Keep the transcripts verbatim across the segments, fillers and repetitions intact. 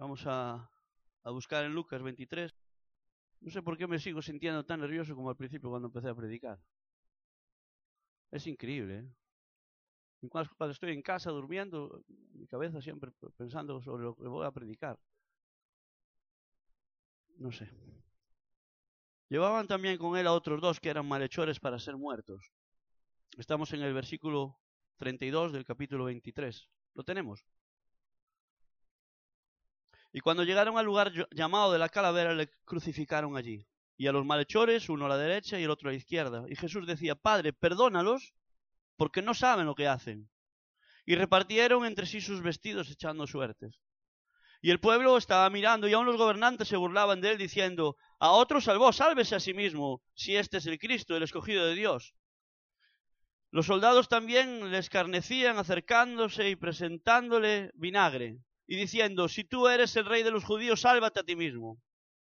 Vamos a, a buscar en Lucas veintitrés. No sé por qué me sigo sintiendo tan nervioso como al principio cuando empecé a predicar. Es increíble, ¿eh? Cuando estoy en casa durmiendo, mi cabeza siempre pensando sobre lo que voy a predicar. No sé. Llevaban también con él a otros dos que eran malhechores para ser muertos. Estamos en el versículo treinta y dos del capítulo veintitrés. ¿Lo tenemos? Y cuando llegaron al lugar llamado de la calavera, le crucificaron allí. Y a los malhechores, uno a la derecha y el otro a la izquierda. Y Jesús decía: Padre, perdónalos, porque no saben lo que hacen. Y repartieron entre sí sus vestidos echando suertes. Y el pueblo estaba mirando, y aun los gobernantes se burlaban de él, diciendo: a otro salvó, sálvese a sí mismo, si este es el Cristo, el escogido de Dios. Los soldados también le escarnecían, acercándose y presentándole vinagre, y diciendo: si tú eres el rey de los judíos, sálvate a ti mismo.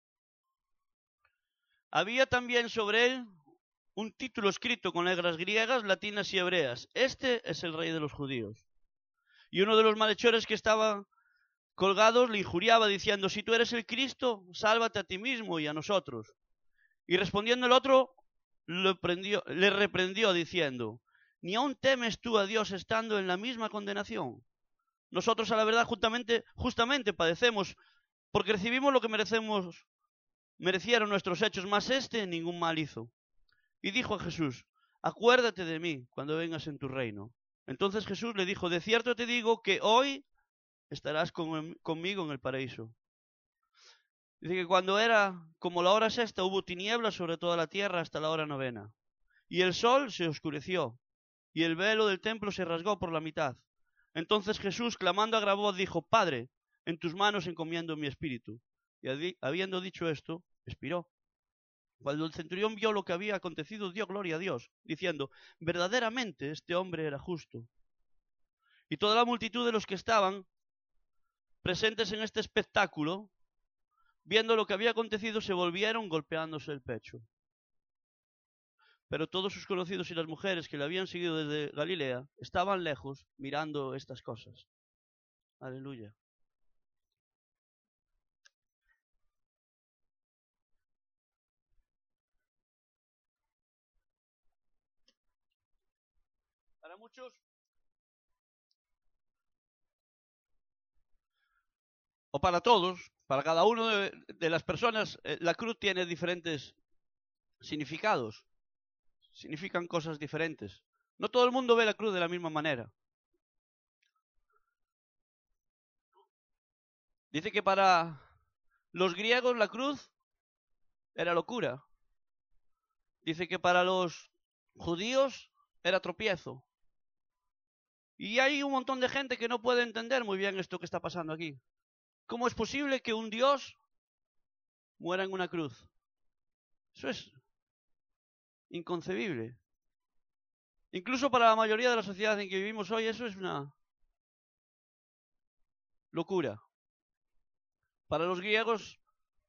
Había también sobre él un título escrito con letras griegas, latinas y hebreas: este es el rey de los judíos. Y uno de los malhechores que estaban colgados le injuriaba, diciendo: si tú eres el Cristo, sálvate a ti mismo y a nosotros. Y respondiendo el otro, le, prendió, le reprendió, diciendo: ¿ni aún temes tú a Dios estando en la misma condenación? Nosotros a la verdad justamente, justamente padecemos, porque recibimos lo que merecemos, merecieron nuestros hechos, mas este ningún mal hizo. Y dijo a Jesús: acuérdate de mí cuando vengas en tu reino. Entonces Jesús le dijo: de cierto te digo que hoy estarás con, conmigo en el paraíso. Dice que cuando era como la hora sexta, hubo tinieblas sobre toda la tierra hasta la hora novena. Y el sol se oscureció, y el velo del templo se rasgó por la mitad. Entonces Jesús, clamando a gran voz, dijo: Padre, en tus manos encomiendo mi espíritu. Y habiendo dicho esto, expiró. Cuando el centurión vio lo que había acontecido, dio gloria a Dios, diciendo: verdaderamente este hombre era justo. Y toda la multitud de los que estaban presentes en este espectáculo, viendo lo que había acontecido, se volvieron golpeándose el pecho. Pero todos sus conocidos y las mujeres que le habían seguido desde Galilea estaban lejos mirando estas cosas. Aleluya. Para muchos, o para todos, para cada uno de, de las personas, eh, la cruz tiene diferentes significados. Significan cosas diferentes. No todo el mundo ve la cruz de la misma manera. Dice que para los griegos la cruz era locura. Dice que para los judíos era tropiezo. Y hay un montón de gente que no puede entender muy bien esto que está pasando aquí. ¿Cómo es posible que un Dios muera en una cruz? Eso es inconcebible. Incluso para la mayoría de la sociedad en que vivimos hoy, eso es una locura. Para los griegos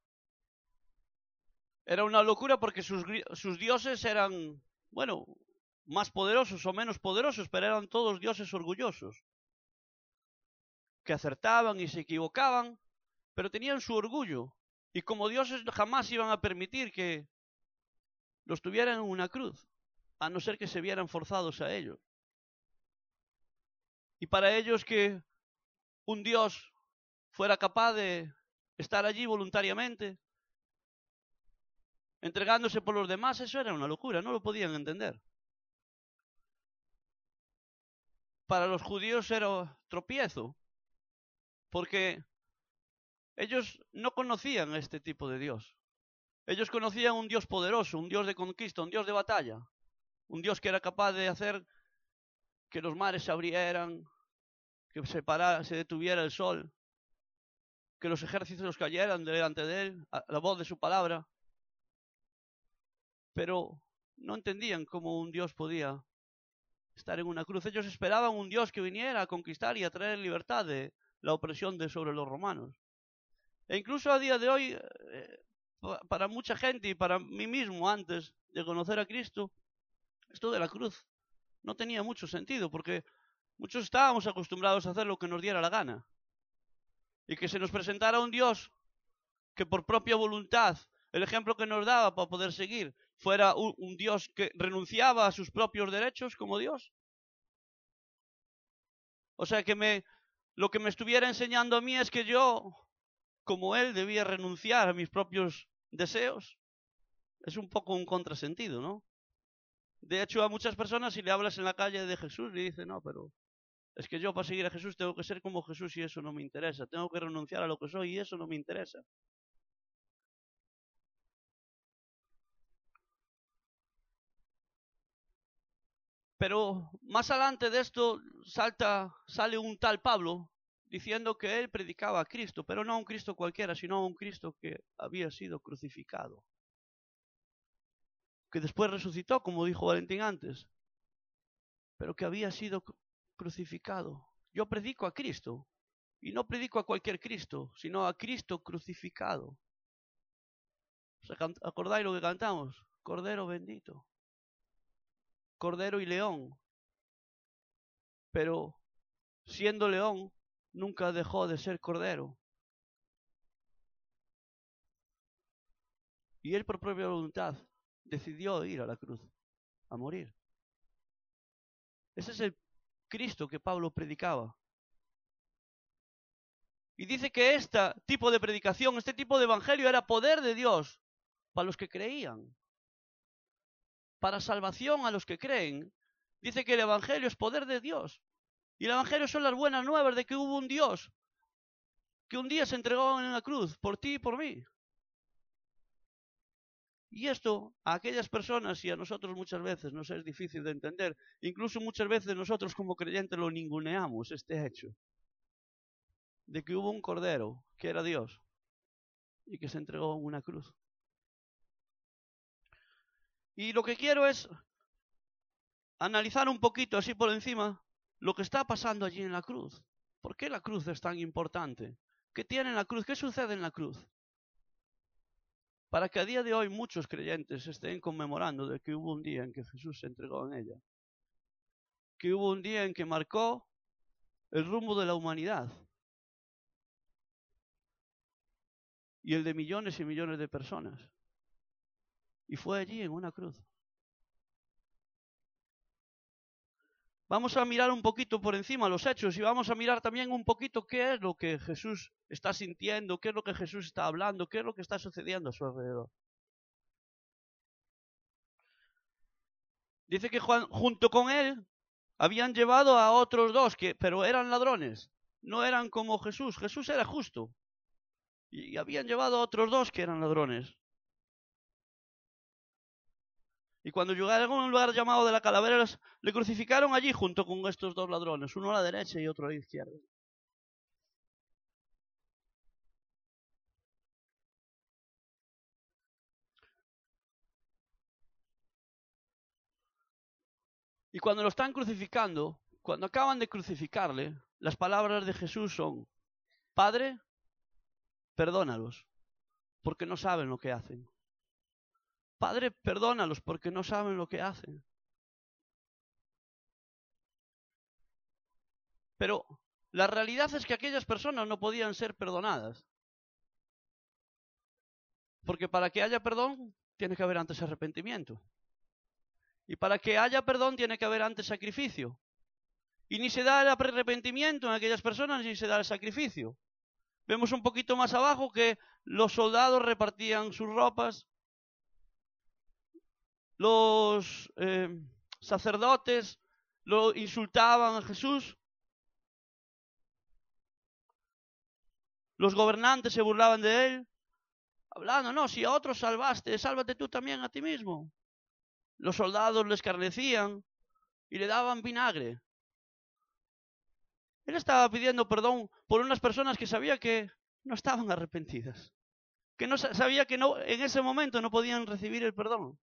era una locura porque sus, sus dioses eran, bueno, más poderosos o menos poderosos, pero eran todos dioses orgullosos, que acertaban y se equivocaban, pero tenían su orgullo. Y como dioses jamás iban a permitir que los tuvieran en una cruz, a no ser que se vieran forzados a ello. Y para ellos que un dios fuera capaz de estar allí voluntariamente, entregándose por los demás, eso era una locura, no lo podían entender. Para los judíos era tropiezo, porque ellos no conocían a este tipo de Dios. Ellos conocían un Dios poderoso, un Dios de conquista, un Dios de batalla, un Dios que era capaz de hacer que los mares se abrieran, que se parara, se detuviera el sol, que los ejércitos cayeran delante de él, a la voz de su palabra. Pero no entendían cómo un Dios podía estar en una cruz. Ellos esperaban un Dios que viniera a conquistar y a traer libertad de la opresión de sobre los romanos. E incluso a día de hoy, eh, para mucha gente y para mí mismo antes de conocer a Cristo, esto de la cruz no tenía mucho sentido, porque muchos estábamos acostumbrados a hacer lo que nos diera la gana. y que se nos presentara un Dios que por propia voluntad, el ejemplo que nos daba para poder seguir, fuera un, un Dios que renunciaba a sus propios derechos como Dios. O sea que me, lo que me estuviera enseñando a mí es que yo, como Él, debía renunciar a mis propios deseos. Es un poco un contrasentido, ¿no? De hecho, a muchas personas, si le hablas en la calle de Jesús, le dicen, no, pero es que yo para seguir a Jesús tengo que ser como Jesús y eso no me interesa. Tengo que renunciar a lo que soy y eso no me interesa. Pero más adelante de esto salta, sale un tal Pablo diciendo que él predicaba a Cristo, pero no a un Cristo cualquiera, sino a un Cristo que había sido crucificado, que después resucitó, como dijo Valentín antes, pero que había sido crucificado. Yo predico a Cristo, y no predico a cualquier Cristo, sino a Cristo crucificado. ¿Os acordáis lo que cantamos? Cordero bendito, Cordero y León. Pero siendo león, nunca dejó de ser cordero. Y él por propia voluntad decidió ir a la cruz, a morir. Ese es el Cristo que Pablo predicaba. Y dice que este tipo de predicación, este tipo de evangelio era poder de Dios para los que creían. Para salvación a los que creen. Dice que el evangelio es poder de Dios. Y el evangelio son las buenas nuevas de que hubo un Dios que un día se entregó en la cruz por ti y por mí. Y esto a aquellas personas y a nosotros muchas veces nos es difícil de entender. Incluso muchas veces nosotros como creyentes lo ninguneamos, este hecho. De que hubo un cordero que era Dios y que se entregó en una cruz. Y lo que quiero es analizar un poquito así por encima lo que está pasando allí en la cruz. ¿Por qué la cruz es tan importante? ¿Qué tiene en la cruz? ¿Qué sucede en la cruz? Para que a día de hoy muchos creyentes estén conmemorando de que hubo un día en que Jesús se entregó en ella. Que hubo un día en que marcó el rumbo de la humanidad y el de millones y millones de personas. Y fue allí en una cruz. Vamos a mirar un poquito por encima los hechos y vamos a mirar también un poquito qué es lo que Jesús está sintiendo, qué es lo que Jesús está hablando, qué es lo que está sucediendo a su alrededor. Dice que Juan, junto con él habían llevado a otros dos, que, pero eran ladrones, no eran como Jesús. Jesús era justo. Y habían llevado a otros dos que eran ladrones. Y cuando llegaron a un lugar llamado de la Calavera, le crucificaron allí junto con estos dos ladrones, uno a la derecha y otro a la izquierda. Y cuando lo están crucificando, cuando acaban de crucificarle, las palabras de Jesús son: Padre, perdónalos, porque no saben lo que hacen. Padre, perdónalos, porque no saben lo que hacen. Pero la realidad es que aquellas personas no podían ser perdonadas. Porque para que haya perdón, tiene que haber antes arrepentimiento. Y para que haya perdón, tiene que haber antes sacrificio. Y ni se da el arrepentimiento en aquellas personas, ni se da el sacrificio. Vemos un poquito más abajo que los soldados repartían sus ropas, los eh, sacerdotes lo insultaban a Jesús, los gobernantes se burlaban de él, hablando: no, si a otros salvaste, sálvate tú también a ti mismo. Los soldados le escarnecían y le daban vinagre. Él estaba pidiendo perdón por unas personas que sabía que no estaban arrepentidas, que no sabía que no, en ese momento no podían recibir el perdón.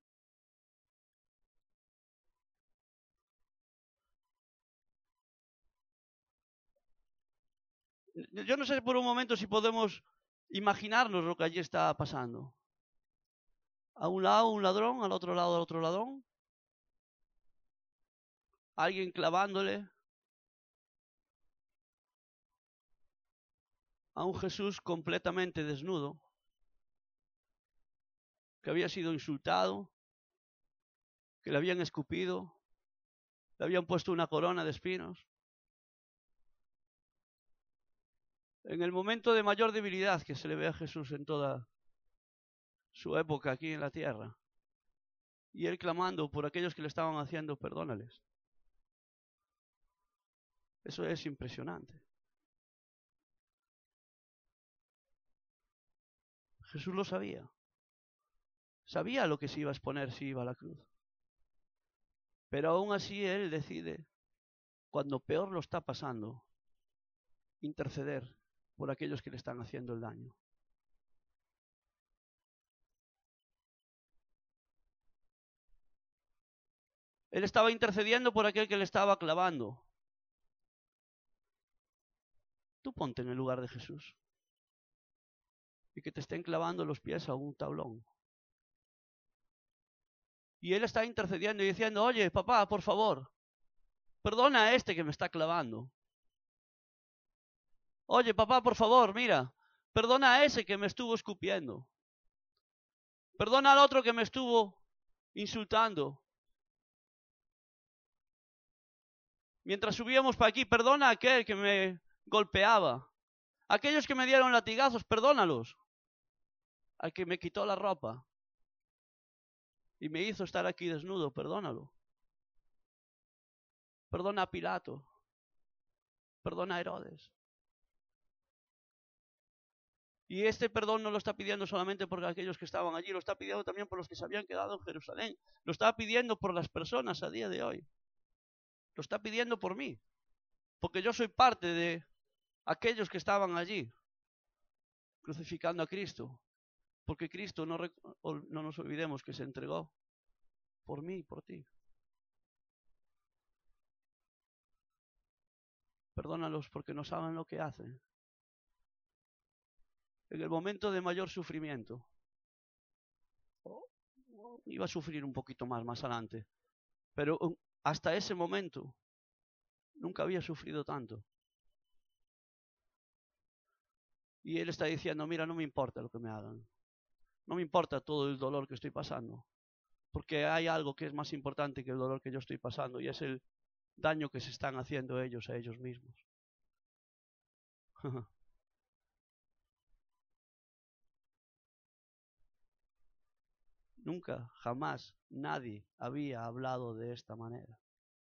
Yo no sé por un momento si podemos imaginarnos lo que allí estaba pasando. A un lado un ladrón, al otro lado otro ladrón, alguien clavándole. a un Jesús completamente desnudo, que había sido insultado, que le habían escupido, le habían puesto una corona de espinos. En el momento de mayor debilidad que se le ve a Jesús en toda su época aquí en la tierra, y él clamando por aquellos que le estaban haciendo, perdónales. Eso es impresionante. Jesús lo sabía. Sabía lo que se iba a exponer si iba a la cruz. Pero aún así él decide, cuando peor lo está pasando, interceder por aquellos que le están haciendo el daño. Él estaba intercediendo por aquel que le estaba clavando. Tú ponte en el lugar de Jesús y que te estén clavando los pies a un tablón. Y él está intercediendo y diciendo, oye, papá, por favor, perdona a este que me está clavando. Oye, papá, por favor, mira, perdona a ese que me estuvo escupiendo. Perdona al otro que me estuvo insultando. Mientras subíamos para aquí, perdona a aquel que me golpeaba. Aquellos que me dieron latigazos, perdónalos. Al que me quitó la ropa y me hizo estar aquí desnudo, perdónalo. Perdona a Pilato. Perdona a Herodes. Y este perdón no lo está pidiendo solamente por aquellos que estaban allí, lo está pidiendo también por los que se habían quedado en Jerusalén. Lo está pidiendo por las personas a día de hoy. Lo está pidiendo por mí. Porque yo soy parte de aquellos que estaban allí, crucificando a Cristo. Porque Cristo, no, no nos olvidemos que se entregó por mí y por ti. Perdónalos porque no saben lo que hacen. En el momento de mayor sufrimiento, oh, oh, iba a sufrir un poquito más más adelante, pero hasta ese momento nunca había sufrido tanto. Y él está diciendo, mira, no me importa lo que me hagan. No me importa todo el dolor que estoy pasando. Porque hay algo que es más importante que el dolor que yo estoy pasando. Y es el daño que se están haciendo ellos a ellos mismos. Nunca, jamás, nadie había hablado de esta manera.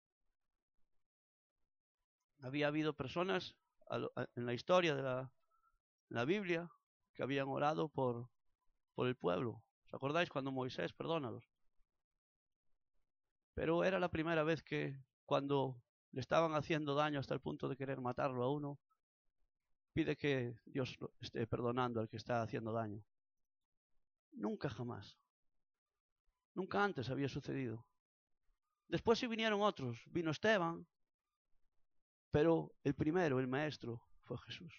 Había habido personas en la historia de la, la Biblia que habían orado por, por el pueblo. ¿Os acordáis cuando Moisés, perdónalos? Pero era la primera vez que cuando le estaban haciendo daño hasta el punto de querer matarlo a uno, pide que Dios esté perdonando al que está haciendo daño. Nunca jamás. Nunca antes había sucedido. Después sí vinieron otros. Vino Esteban, pero el primero, el maestro, fue Jesús.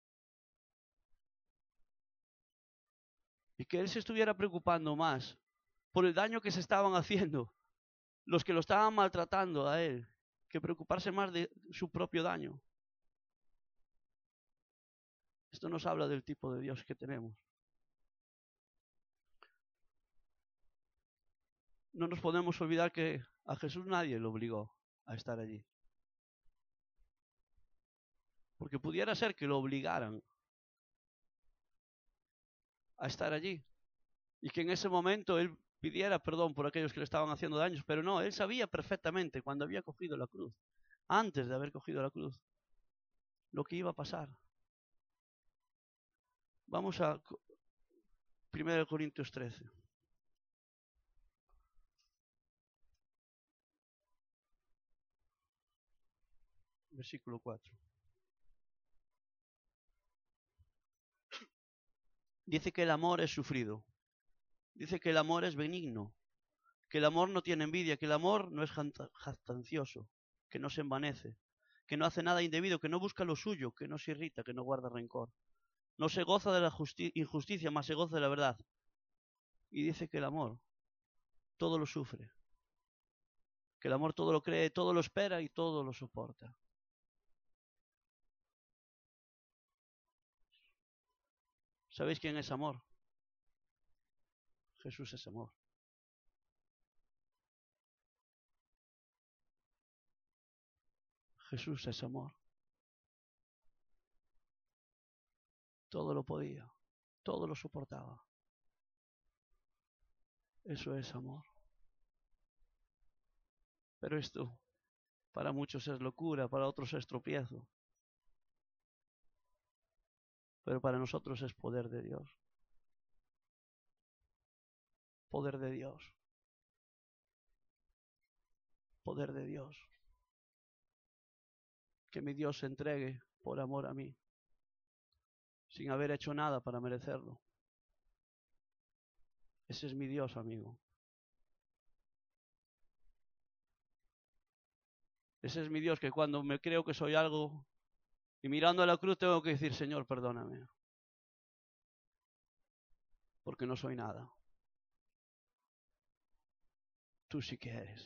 Y que él se estuviera preocupando más por el daño que se estaban haciendo los que lo estaban maltratando a él, que preocuparse más de su propio daño. Esto nos habla del tipo de Dios que tenemos. No nos podemos olvidar que a Jesús nadie lo obligó a estar allí. Porque pudiera ser que lo obligaran a estar allí y que en ese momento él pidiera perdón por aquellos que le estaban haciendo daños, pero no, él sabía perfectamente cuando había cogido la cruz, antes de haber cogido la cruz, lo que iba a pasar. Vamos a primero Corintios trece. Versículo cuatro. Dice que el amor es sufrido. Dice que el amor es benigno. Que el amor no tiene envidia. Que el amor no es jactancioso. Que no se envanece. Que no hace nada indebido. Que no busca lo suyo. Que no se irrita. Que no guarda rencor. No se goza de la injusticia, más se goza de la verdad. Y dice que el amor todo lo sufre. Que el amor todo lo cree, todo lo espera y todo lo soporta. ¿Sabéis quién es amor? Jesús es amor. Jesús es amor. Todo lo podía, todo lo soportaba. Eso es amor. Pero esto para muchos es locura, para otros es tropiezo. Pero para nosotros es poder de Dios. Poder de Dios. Poder de Dios. Que mi Dios se entregue por amor a mí, sin haber hecho nada para merecerlo. Ese es mi Dios, amigo. Ese es mi Dios, que cuando me creo que soy algo y mirando a la cruz tengo que decir, Señor, perdóname, porque no soy nada. Tú sí que eres.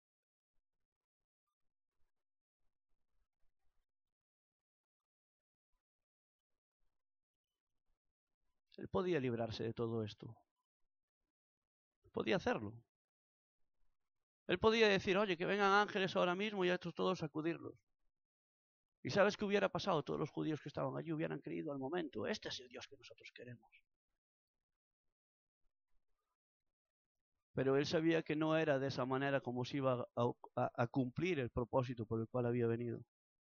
Él podía librarse de todo esto. Podía hacerlo. Él podía decir, oye, que vengan ángeles ahora mismo y a estos todos sacudirlos. ¿Y sabes qué hubiera pasado? Todos los judíos que estaban allí hubieran creído al momento. Este es el Dios que nosotros queremos. Pero él sabía que no era de esa manera como se iba a, a, a cumplir el propósito por el cual había venido.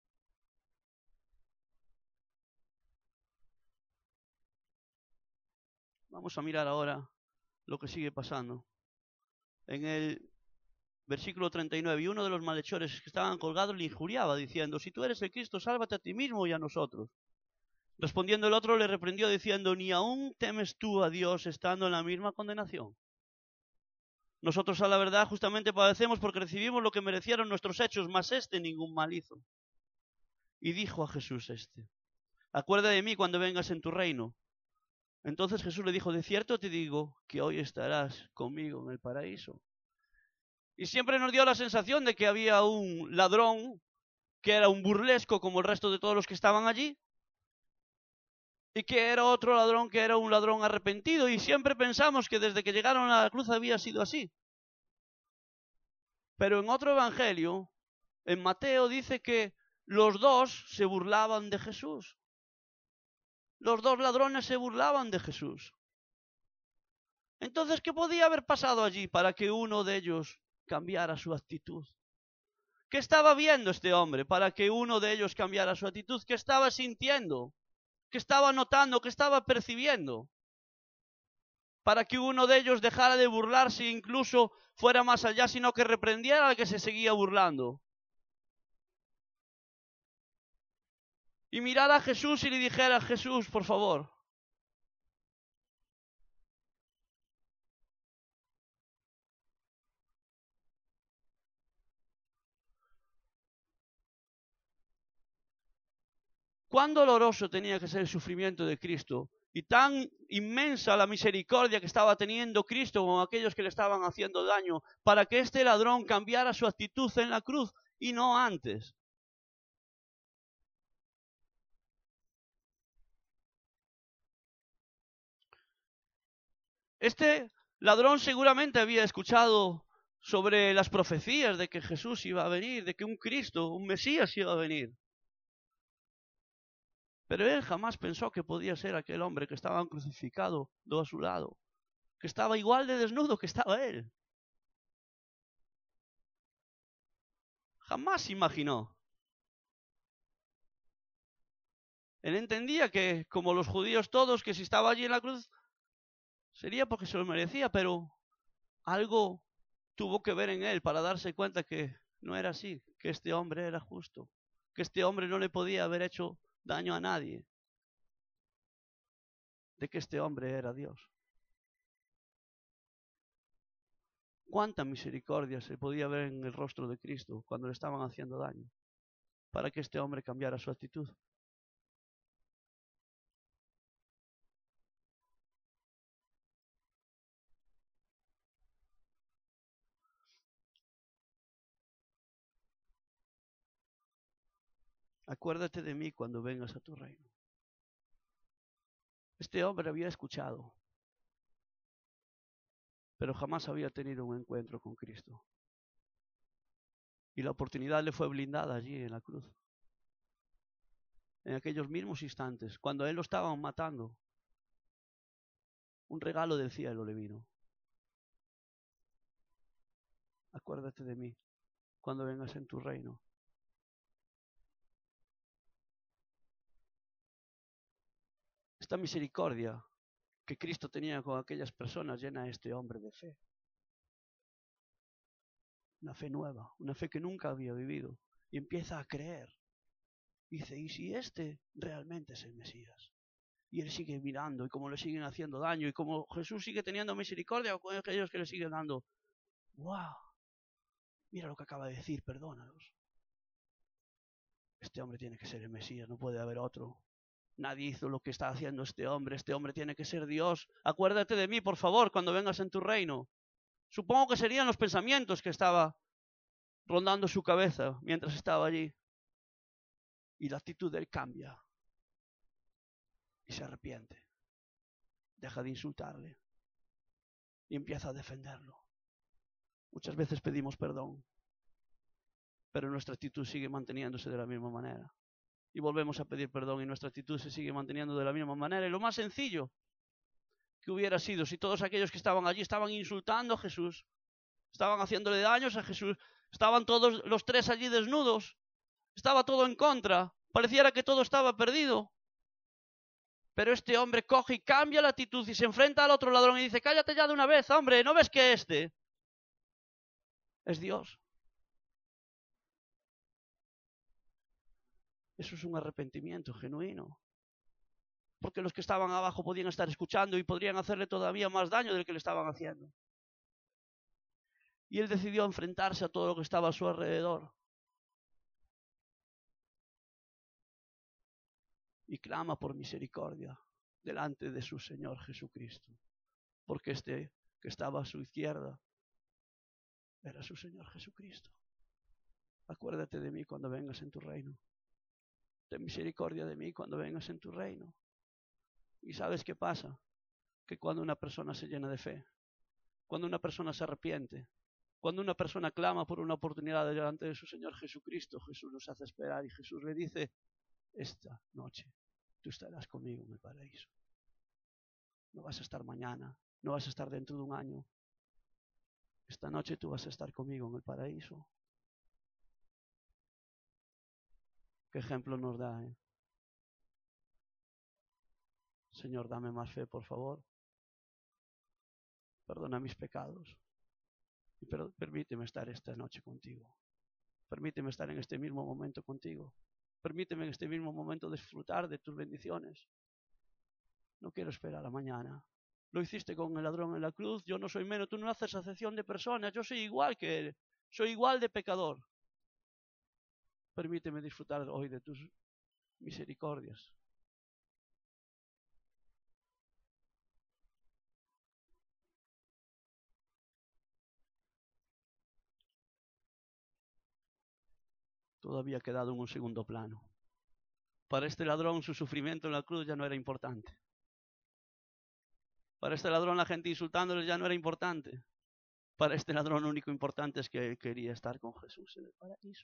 Vamos a mirar ahora lo que sigue pasando. En el versículo treinta y nueve, y uno de los malhechores que estaban colgados le injuriaba, diciendo, si tú eres el Cristo, sálvate a ti mismo y a nosotros. Respondiendo el otro le reprendió, diciendo, ¿ni aún temes tú a Dios estando en la misma condenación? Nosotros a la verdad justamente padecemos porque recibimos lo que merecieron nuestros hechos, mas este ningún mal hizo. Y dijo a Jesús este, acuerda de mí cuando vengas en tu reino. Entonces Jesús le dijo, de cierto te digo que hoy estarás conmigo en el paraíso. Y siempre nos dio la sensación de que había un ladrón que era un burlesco como el resto de todos los que estaban allí, y que era otro ladrón que era un ladrón arrepentido, y siempre pensamos que desde que llegaron a la cruz había sido así. Pero en otro evangelio, en Mateo, dice que los dos se burlaban de Jesús. Los dos ladrones se burlaban de Jesús. Entonces, ¿qué podía haber pasado allí para que uno de ellos cambiara su actitud? ¿Qué estaba viendo este hombre para que uno de ellos cambiara su actitud? ¿Qué estaba sintiendo? ¿Qué estaba notando? ¿Qué estaba percibiendo? Para que uno de ellos dejara de burlarse e incluso fuera más allá, sino que reprendiera al que se seguía burlando. Y mirara a Jesús y le dijera, Jesús, por favor, cuán doloroso tenía que ser el sufrimiento de Cristo y tan inmensa la misericordia que estaba teniendo Cristo con aquellos que le estaban haciendo daño para que este ladrón cambiara su actitud en la cruz y no antes. Este ladrón seguramente había escuchado sobre las profecías de que Jesús iba a venir, de que un Cristo, un Mesías iba a venir. Pero él jamás pensó que podía ser aquel hombre que estaba crucificado a su lado, que estaba igual de desnudo que estaba él. Jamás imaginó. Él entendía que, como los judíos todos, que si estaba allí en la cruz, sería porque se lo merecía, pero algo tuvo que ver en él para darse cuenta que no era así, que este hombre era justo, que este hombre no le podía haber hecho daño a nadie, de que este hombre era Dios. Cuánta misericordia se podía ver en el rostro de Cristo cuando le estaban haciendo daño, para que este hombre cambiara su actitud. Acuérdate de mí cuando vengas a tu reino. Este hombre había escuchado, pero jamás había tenido un encuentro con Cristo. Y la oportunidad le fue blindada allí en la cruz. En aquellos mismos instantes, cuando a él lo estaban matando, un regalo del cielo le vino. Acuérdate de mí cuando vengas en tu reino. Esta misericordia que Cristo tenía con aquellas personas llena a este hombre de fe. Una fe nueva, una fe que nunca había vivido. Y empieza a creer. Dice, ¿y si este realmente es el Mesías? Y él sigue mirando y cómo le siguen haciendo daño y cómo Jesús sigue teniendo misericordia con aquellos que le siguen dando. ¡Wow! Mira lo que acaba de decir, perdónalos. Este hombre tiene que ser el Mesías, no puede haber otro. Nadie hizo lo que está haciendo este hombre. Este hombre tiene que ser Dios. Acuérdate de mí, por favor, cuando vengas en tu reino. Supongo que serían los pensamientos que estaba rondando su cabeza mientras estaba allí. Y la actitud de él cambia. Y se arrepiente. Deja de insultarle. Y empieza a defenderlo. Muchas veces pedimos perdón, pero nuestra actitud sigue manteniéndose de la misma manera. Y volvemos a pedir perdón y nuestra actitud se sigue manteniendo de la misma manera. Y lo más sencillo que hubiera sido si todos aquellos que estaban allí estaban insultando a Jesús, estaban haciéndole daños a Jesús, estaban todos los tres allí desnudos, estaba todo en contra, pareciera que todo estaba perdido. Pero este hombre coge y cambia la actitud y se enfrenta al otro ladrón y dice, cállate ya de una vez, hombre, ¿no ves que este es Dios? Eso es un arrepentimiento genuino. Porque los que estaban abajo podían estar escuchando y podrían hacerle todavía más daño del que le estaban haciendo. Y él decidió enfrentarse a todo lo que estaba a su alrededor. Y clama por misericordia delante de su Señor Jesucristo. Porque este que estaba a su izquierda era su Señor Jesucristo. Acuérdate de mí cuando vengas en tu reino. Ten misericordia de mí cuando vengas en tu reino. ¿Y sabes qué pasa? Que cuando una persona se llena de fe, cuando una persona se arrepiente, cuando una persona clama por una oportunidad delante de su Señor Jesucristo, Jesús nos hace esperar y Jesús le dice, esta noche tú estarás conmigo en el paraíso. No vas a estar mañana, no vas a estar dentro de un año. Esta noche tú vas a estar conmigo en el paraíso. ¿Qué ejemplo nos da? Eh? Señor, dame más fe, por favor. Perdona mis pecados. Y per- permíteme estar esta noche contigo. Permíteme estar en este mismo momento contigo. Permíteme en este mismo momento disfrutar de tus bendiciones. No quiero esperar a mañana. Lo hiciste con el ladrón en la cruz. Yo no soy menos. Tú no haces acepción de personas. Yo soy igual que él. Soy igual de pecador. Permíteme disfrutar hoy de tus misericordias. Todo había quedado en un segundo plano. Para este ladrón su sufrimiento en la cruz ya no era importante. Para este ladrón la gente insultándole ya no era importante. Para este ladrón lo único importante es que él quería estar con Jesús en el paraíso.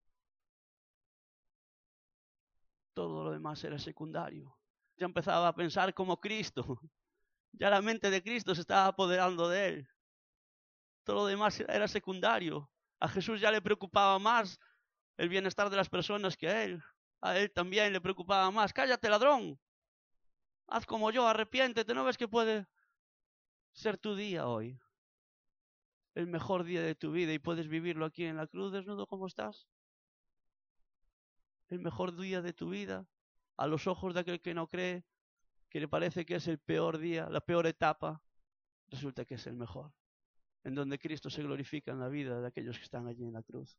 Todo lo demás era secundario. Ya empezaba a pensar como Cristo. Ya la mente de Cristo se estaba apoderando de él. Todo lo demás era secundario. A Jesús ya le preocupaba más el bienestar de las personas que a él. A él también le preocupaba más. Cállate, ladrón. Haz como yo, arrepiéntete. ¿No ves que puede ser tu día hoy? El mejor día de tu vida y puedes vivirlo aquí en la cruz desnudo como estás. El mejor día de tu vida a los ojos de aquel que no cree, que le parece que es el peor día, la peor etapa, resulta que es el mejor, en donde Cristo se glorifica en la vida de aquellos que están allí en la cruz.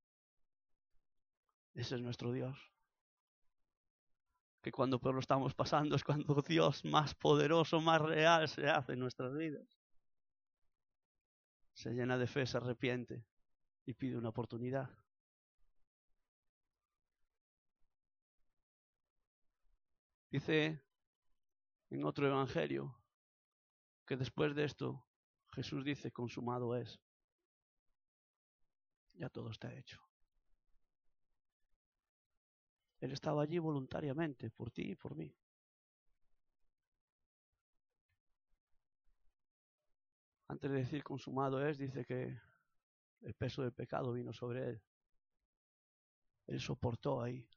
Ese es nuestro Dios. Que cuando por lo estamos pasando es cuando Dios más poderoso, más real se hace en nuestras vidas. Se llena de fe, se arrepiente y pide una oportunidad. Dice en otro evangelio que después de esto Jesús dice, consumado es. Ya todo está hecho. Él estaba allí voluntariamente, por ti y por mí. Antes de decir consumado es, dice que el peso del pecado vino sobre él. Él soportó ahí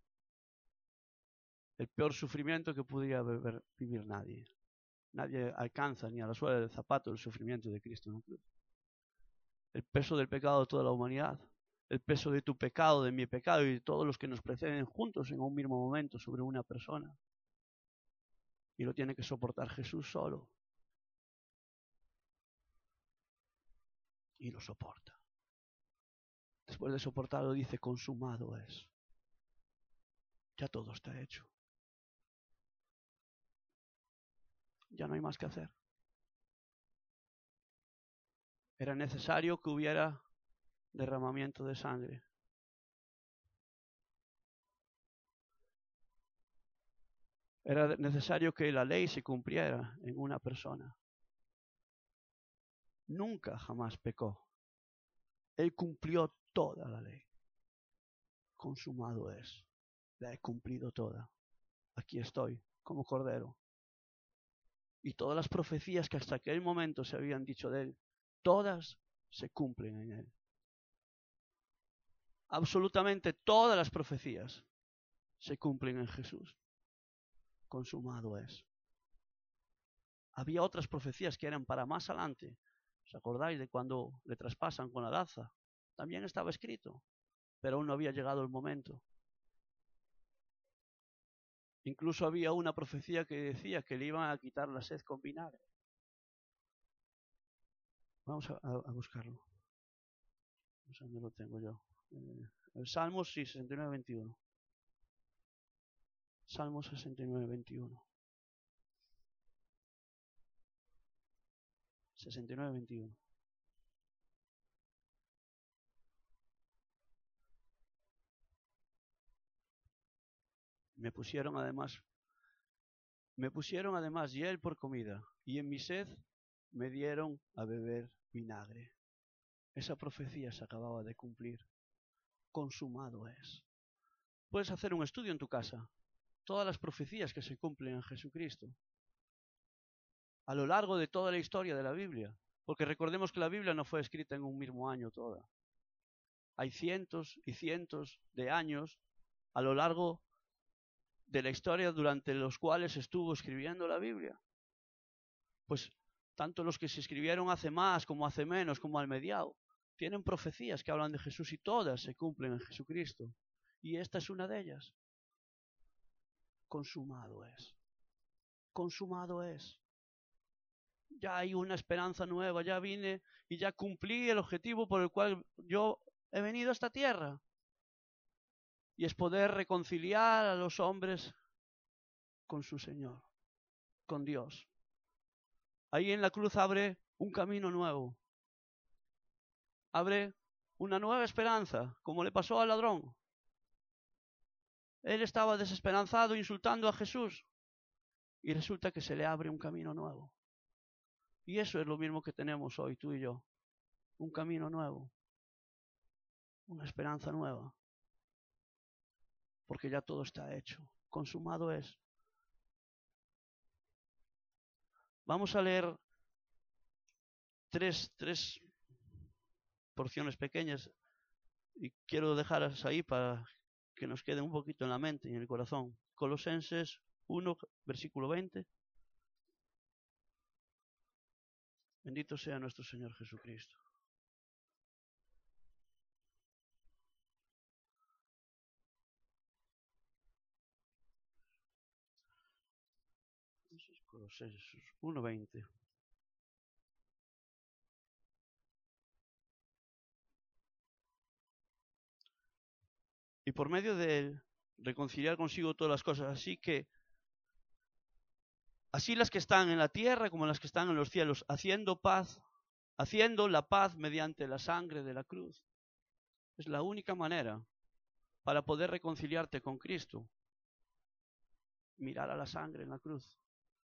el peor sufrimiento que pudiera vivir nadie. Nadie alcanza ni a la suela del zapato el sufrimiento de Cristo en la cruz. El peso del pecado de toda la humanidad, el peso de tu pecado, de mi pecado y de todos los que nos preceden juntos en un mismo momento sobre una persona. Y lo tiene que soportar Jesús solo. Y lo soporta. Después de soportarlo dice, consumado es. Ya todo está hecho. Ya no hay más que hacer. Era necesario que hubiera derramamiento de sangre. Era necesario que la ley se cumpliera en una persona. Nunca jamás pecó. Él cumplió toda la ley. Consumado es. La he cumplido toda. Aquí estoy, como cordero. Y todas las profecías que hasta aquel momento se habían dicho de él, todas se cumplen en él. Absolutamente todas las profecías se cumplen en Jesús. Consumado es. Había otras profecías que eran para más adelante. ¿Os acordáis de cuando le traspasan con la lanza? También estaba escrito, pero aún no había llegado el momento. Incluso había una profecía que decía que le iban a quitar la sed con vinagre. Vamos a, a, a buscarlo. No sé dónde lo tengo yo. Eh, el Salmos, sí, sesenta y nueve, veintiuno. Salmos sesenta y nueve, veintiuno. sesenta y nueve, veintiuno. Me pusieron además, me pusieron además hiel por comida, y en mi sed me dieron a beber vinagre. Esa profecía se acababa de cumplir. Consumado es. Puedes hacer un estudio en tu casa. Todas las profecías que se cumplen en Jesucristo. A lo largo de toda la historia de la Biblia. Porque recordemos que la Biblia no fue escrita en un mismo año toda. Hay cientos y cientos de años a lo largo de la historia durante los cuales estuvo escribiendo la Biblia. Pues tanto los que se escribieron hace más como hace menos, como al mediado, tienen profecías que hablan de Jesús y todas se cumplen en Jesucristo. Y esta es una de ellas. Consumado es. Consumado es. Ya hay una esperanza nueva, ya vine y ya cumplí el objetivo por el cual yo he venido a esta tierra. Y es poder reconciliar a los hombres con su Señor, con Dios. Ahí en la cruz abre un camino nuevo. Abre una nueva esperanza, como le pasó al ladrón. Él estaba desesperanzado insultando a Jesús y resulta que se le abre un camino nuevo. Y eso es lo mismo que tenemos hoy tú y yo. Un camino nuevo. Una esperanza nueva. Porque ya todo está hecho. Consumado es. Vamos a leer tres, tres porciones pequeñas y quiero dejarlas ahí para que nos queden un poquito en la mente y en el corazón. Colosenses uno, versículo veinte. Bendito sea nuestro Señor Jesucristo. Colosenses uno, veinte. Y por medio de él reconciliar consigo todas las cosas, así que así las que están en la tierra como las que están en los cielos, haciendo paz, haciendo la paz mediante la sangre de la cruz. Es la única manera para poder reconciliarte con Cristo. Mirar a la sangre en la cruz.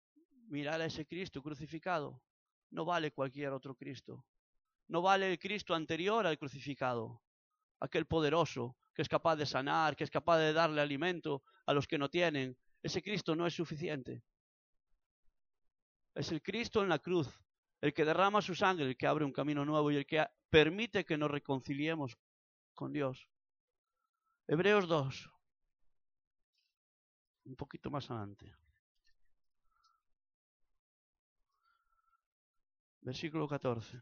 mirar a ese Cristo crucificado. No vale cualquier otro Cristo. No vale el Cristo anterior al crucificado. Aquel poderoso que es capaz de sanar, que es capaz de darle alimento a los que no tienen. Ese Cristo no es suficiente. Es el Cristo en la cruz, el que derrama su sangre, el que abre un camino nuevo y el que permite que nos reconciliemos con Dios. Hebreos dos. Un poquito más adelante. Versículo catorce.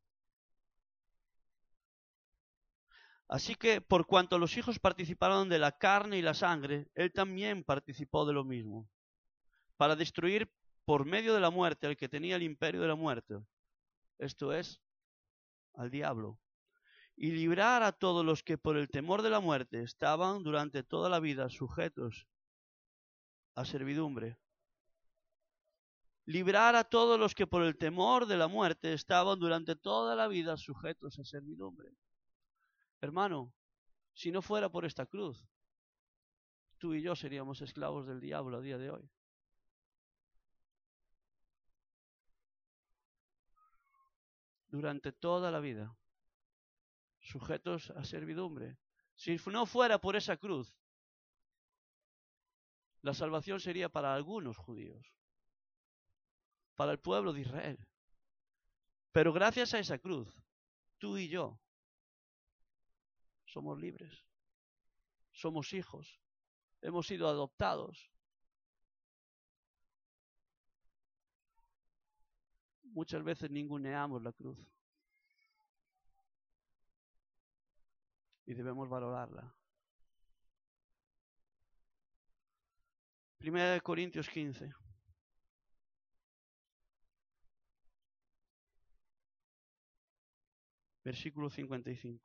Así que, por cuanto los hijos participaron de la carne y la sangre, él también participó de lo mismo, para destruir por medio de la muerte al que tenía el imperio de la muerte, esto es, al diablo, y librar a todos los que por el temor de la muerte estaban durante toda la vida sujetos a servidumbre. Librar a todos los que por el temor de la muerte estaban durante toda la vida sujetos a servidumbre. Hermano, si no fuera por esta cruz, tú y yo seríamos esclavos del diablo a día de hoy. Durante toda la vida, sujetos a servidumbre. Si no fuera por esa cruz, la salvación sería para algunos judíos, para el pueblo de Israel. Pero gracias a esa cruz, tú y yo somos libres, somos hijos, hemos sido adoptados. Muchas veces ninguneamos la cruz y debemos valorarla. Primera de Corintios quince. Versículo cincuenta y cinco.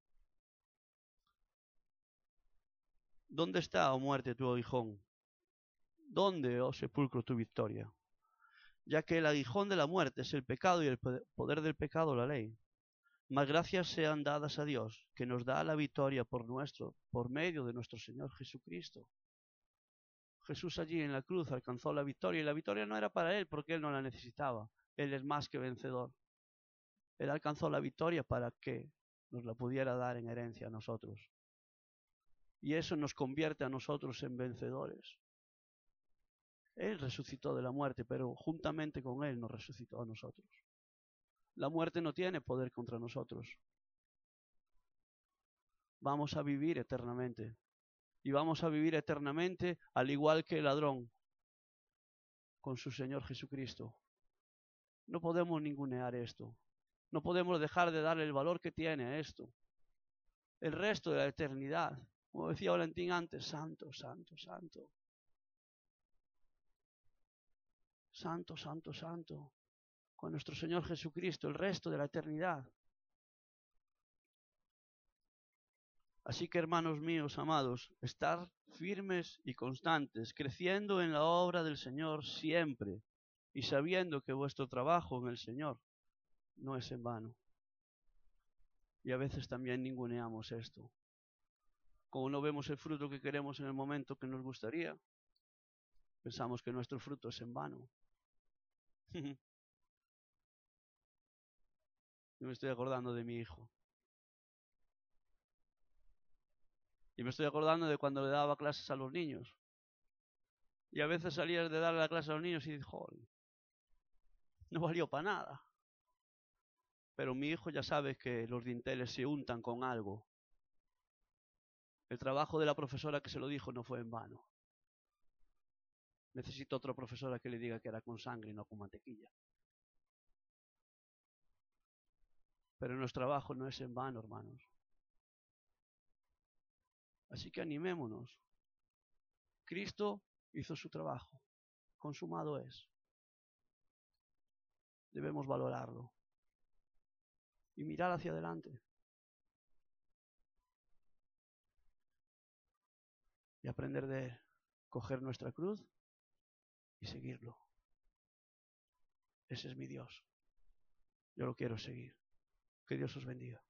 ¿Dónde está, oh muerte, tu aguijón? ¿Dónde, oh sepulcro, tu victoria? Ya que el aguijón de la muerte es el pecado y el poder del pecado la ley. Mas gracias sean dadas a Dios, que nos da la victoria por nuestro, por medio de nuestro Señor Jesucristo. Jesús allí en la cruz alcanzó la victoria, y la victoria no era para él porque él no la necesitaba. Él es más que vencedor. Él alcanzó la victoria para que nos la pudiera dar en herencia a nosotros. Y eso nos convierte a nosotros en vencedores. Él resucitó de la muerte, pero juntamente con él nos resucitó a nosotros. La muerte no tiene poder contra nosotros. Vamos a vivir eternamente. Y vamos a vivir eternamente al igual que el ladrón con su Señor Jesucristo. No podemos ningunear esto. No podemos dejar de darle el valor que tiene a esto. El resto de la eternidad, como decía Valentín antes, santo, santo, santo. Santo, santo, santo. Con nuestro Señor Jesucristo, el resto de la eternidad. Así que, hermanos míos, amados, estar firmes y constantes, creciendo en la obra del Señor siempre, y sabiendo que vuestro trabajo en el Señor no es en vano. Y a veces también ninguneamos esto. Como no vemos el fruto que queremos en el momento que nos gustaría, pensamos que nuestro fruto es en vano. Yo me estoy acordando de mi hijo. Y me estoy acordando de cuando le daba clases a los niños. Y a veces salías de darle la clase a los niños y dices, joder, no valió para nada. Pero mi hijo ya sabe que los dinteles se untan con algo. El trabajo de la profesora que se lo dijo no fue en vano. Necesito otra profesora que le diga que era con sangre y no con mantequilla. Pero nuestro trabajo no es en vano, hermanos. Así que animémonos. Cristo hizo su trabajo. Consumado es. Debemos valorarlo. Y mirar hacia adelante. Y aprender de él. Coger nuestra cruz y seguirlo. Ese es mi Dios. Yo lo quiero seguir. Que Dios os bendiga.